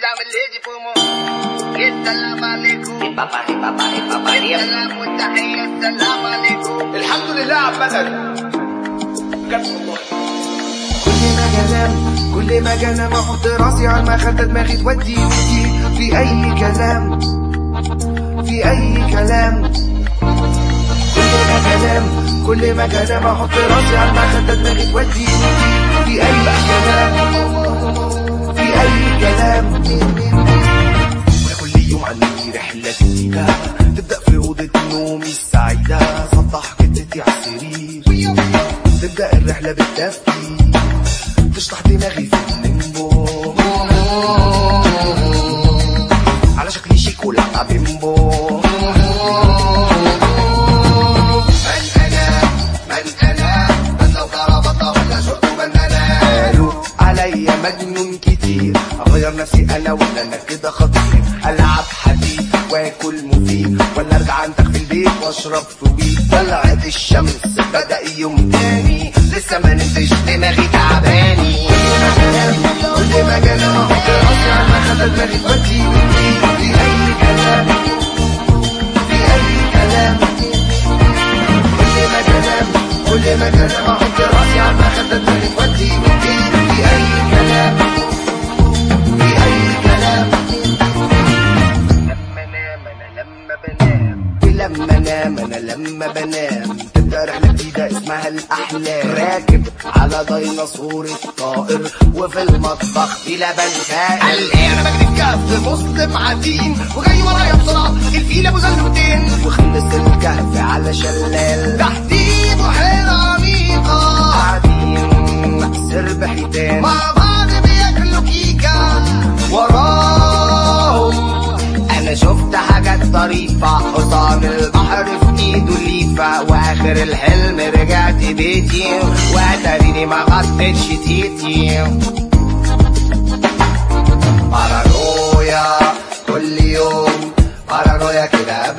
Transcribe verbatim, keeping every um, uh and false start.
تعمل هيجي فومو. السلام عليكم. البابا البابا البابا السلام والتحية. السلام عليكم. الحمد لله عامة بجد والله. كل ما كلام كل ما كلام احط راسي على المخدة دماغي تودي وتجيب في اي كلام في اي كلام. كل ما كلام كل ما كلام احط راسي على المخدة دماغي تودي وتجيب في اي كلام في اي كلام. وانا كل يوم عندي رحلة جديدة تبدأ في أوضة نومي السعيدة. سطح جدتي على السرير تبدأ الرحلة بالتفكير تشطح دماغي في الليمبو على شكل شيكولا بيمبو. من انا من انا من لو كربطة ولا شرط بنانا. قالوا عليا مجنون كتير اغير نفسي انا ولا انا كده خطير. العب حديد واكل مفيد ولا ارجع عندك في البيت واشرب فويد. طلعت الشمس بدأ يوم تاني لسه ما نمتش دماغي تعباني. كل ما كلام احط راسي على المخدة دماغي تودي وتجيب في اي كلام في اي كلام. كل ما كلام كل ما كلام احط راسي على المخدة دماغي تودي وتجيب في اي كلام في اي كلام. لما انام انا لما بنام. لما انام انا لما بنام تبدأ رحلة جديدة اسمها الأحلام. راكب على ديناصور الطائر وفي المطبخ في لبن سائل. قال ايه انا بجري بكف مسلم عديم وجاي ورايا بسرعة الفيل ابو زنوتين. وخلص الكهف على شلال تحتيه بحيرة عميقة قاعدين سرب حيتان مع بعض بياكلوا كيكة. وراهم انا شفت حاجات طريفة. حصان البحر في ايده ليفة واخر الحلم رجعت بيتي واتاريني ما غطيتش تيتي. بارانويا كل يوم بارانويا كده